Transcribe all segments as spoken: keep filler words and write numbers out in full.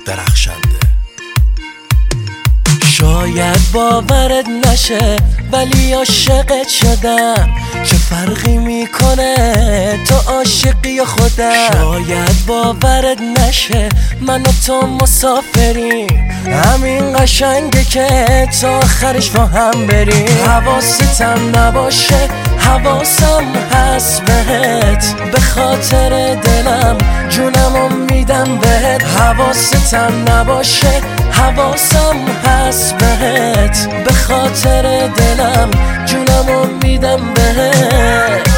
درخشنده. شاید باورت نشه ولی عاشقت شدم، چه فرقی میکنه تو عاشقی یا خودم. شاید باورت نشه من و تو مسافریم، همین قشنگه که تا آخرش با هم بریم. حواستم نباشه حواسم هست بهت، به خاطر دلم جونمو میدم بهت. حواستم نباشه حواسم هست بهت، به خاطر دلم جونمو میدم بهت.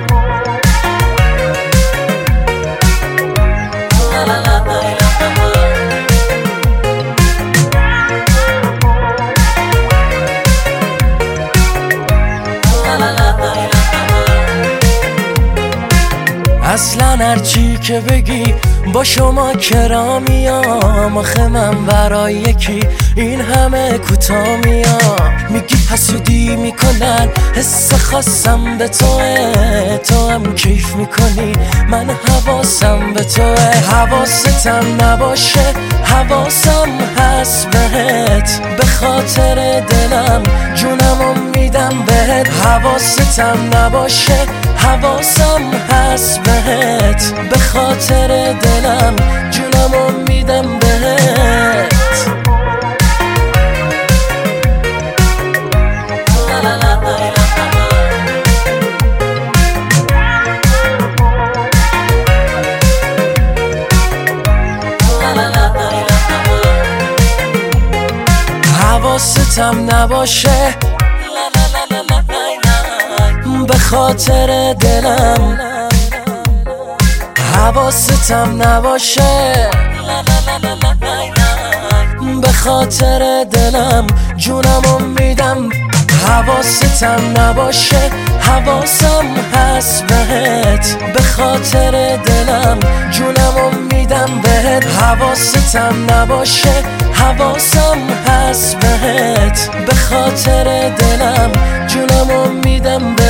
اصلا هرچی که بگی با شما کرا میام، آخه من برای یکی این همه کوتا میام. میگی حسودی میکنن حس خاصم به توه، تو هم کیف میکنی من حواسم به توه. حواستم نباشه حواسم هست بهت، به خاطر دلم جونمو میدم بهت. حواستم نباشه حواسم هست بهت، به خاطر دلم جونمو میدم بهت. حواستم نباشه به خاطر دلم، حواستم نباشه به خاطر دلم جونمو میدم. حواستم نباشه حواسم هست بهت، به خاطر دلم جونمو میدم بهت. حواستم نباشه حواسم هست بهت، به خاطر دلم جونمو میدم بهت.